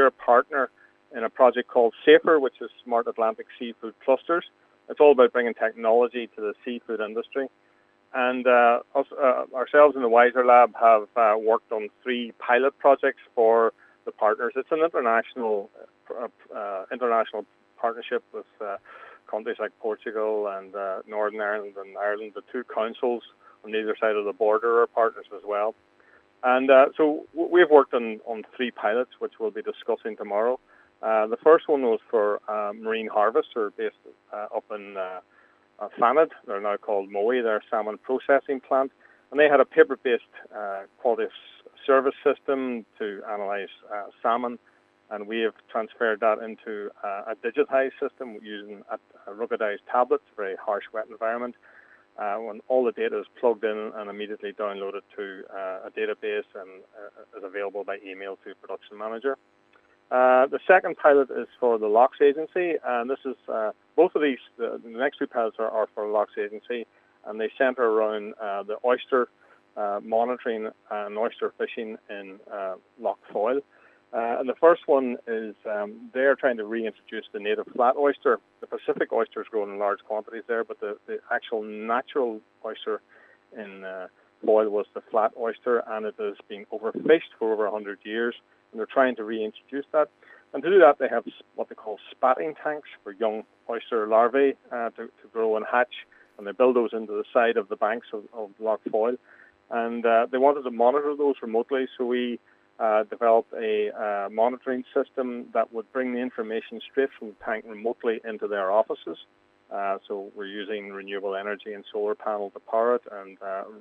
a partner in a project called SAFER, which is Smart Atlantic Seafood Clusters. It's all about bringing technology to the seafood industry. And ourselves in the Wiser Lab have worked on 3 pilot projects for the partners. It's an international partnership with countries like Portugal and Northern Ireland and Ireland. The 2 councils on either side of the border are partners as well. And so we've worked on 3 pilots, which we'll be discussing tomorrow. The first one was for Marine Harvester based up in Fanad. They're now called Mowi. They're a salmon processing plant. And they had a paper-based quality of service system to analyze salmon. And we have transferred that into a digitized system using a ruggedized tablets, a very harsh, wet environment. When all the data is plugged in and immediately downloaded to a database and is available by email to production manager. The second pilot is for the Lochs Agency, and this is both of these. The next 2 pilots are for Lochs Agency, and they centre around the oyster monitoring and oyster fishing in Loch Foyle. And the first one is they're trying to reintroduce the native flat oyster. The Pacific oysters grown in large quantities there, but the actual natural oyster in Foyle was the flat oyster, and it has been overfished for over 100 years. And they're trying to reintroduce that. And to do that, they have what they call spatting tanks for young oyster larvae to grow and hatch. And they build those into the side of the banks of Loch Foyle. And they wanted to monitor those remotely, so we developed a monitoring system that would bring the information straight from the tank remotely into their offices. So we're using renewable energy and solar panel to power it, and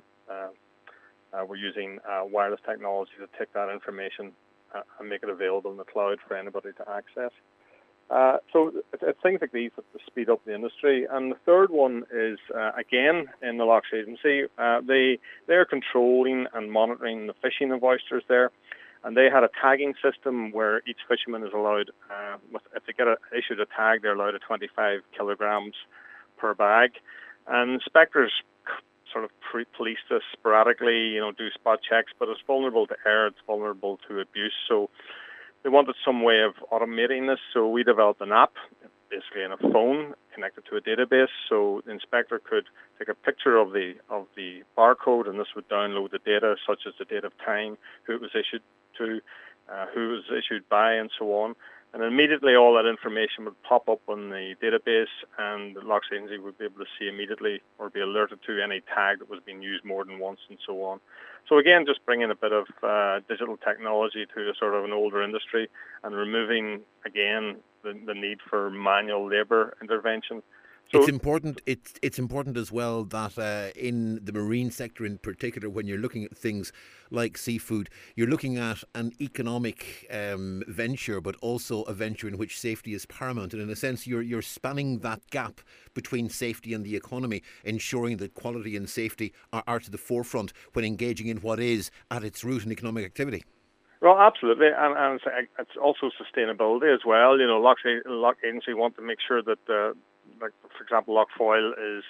we're using wireless technology to take that information and make it available in the cloud for anybody to access. So it's things like these that speed up the industry. And the third one is, again, in the Lochs Agency. They're controlling and monitoring the fishing of oysters there. And they had a tagging system where each fisherman is allowed, if they get issued a tag, they're allowed 25 kilograms per bag. And inspectors sort of police this sporadically, do spot checks, but it's vulnerable to error, it's vulnerable to abuse. So they wanted some way of automating this, so we developed an app, basically in a phone, connected to a database, so the inspector could take a picture of the barcode, and this would download the data, such as the date of time, who it was issued to, who it was issued by, and so on. And immediately all that information would pop up on the database, and the Lochs Agency would be able to see immediately or be alerted to any tag that was being used more than once, and so on. So again, just bringing a bit of digital technology to a sort of an older industry and removing, again, the need for manual labour intervention. So it's important. It's important as well that in the marine sector, in particular, when you're looking at things like seafood, you're looking at an economic venture, but also a venture in which safety is paramount. And in a sense, you're spanning that gap between safety and the economy, ensuring that quality and safety are to the forefront when engaging in what is at its root an economic activity. Well, absolutely, and it's also sustainability as well. Loch Agency want to make sure that. Like, for example, Loch Foyle is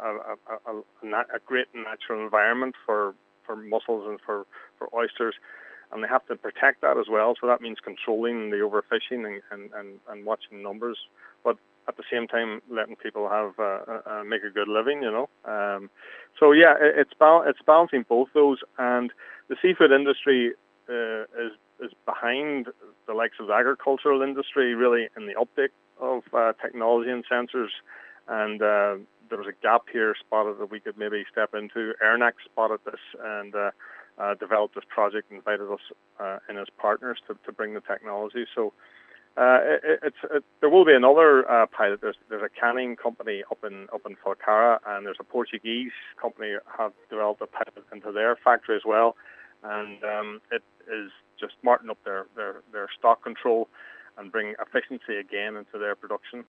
a great natural environment for mussels and for oysters, and they have to protect that as well. So that means controlling the overfishing and watching numbers, but at the same time letting people have make a good living. So yeah, it's balancing both those, and the seafood industry is behind the likes of the agricultural industry really in the uptake of technology and sensors, and there was a gap here spotted that we could maybe step into. Airnac spotted this and developed this project, invited us in as partners to bring the technology. So there will be another pilot. There's a canning company up in Falcara, and there's a Portuguese company have developed a pilot into their factory as well, and it is just smarten up their stock control and bring efficiency again into their production.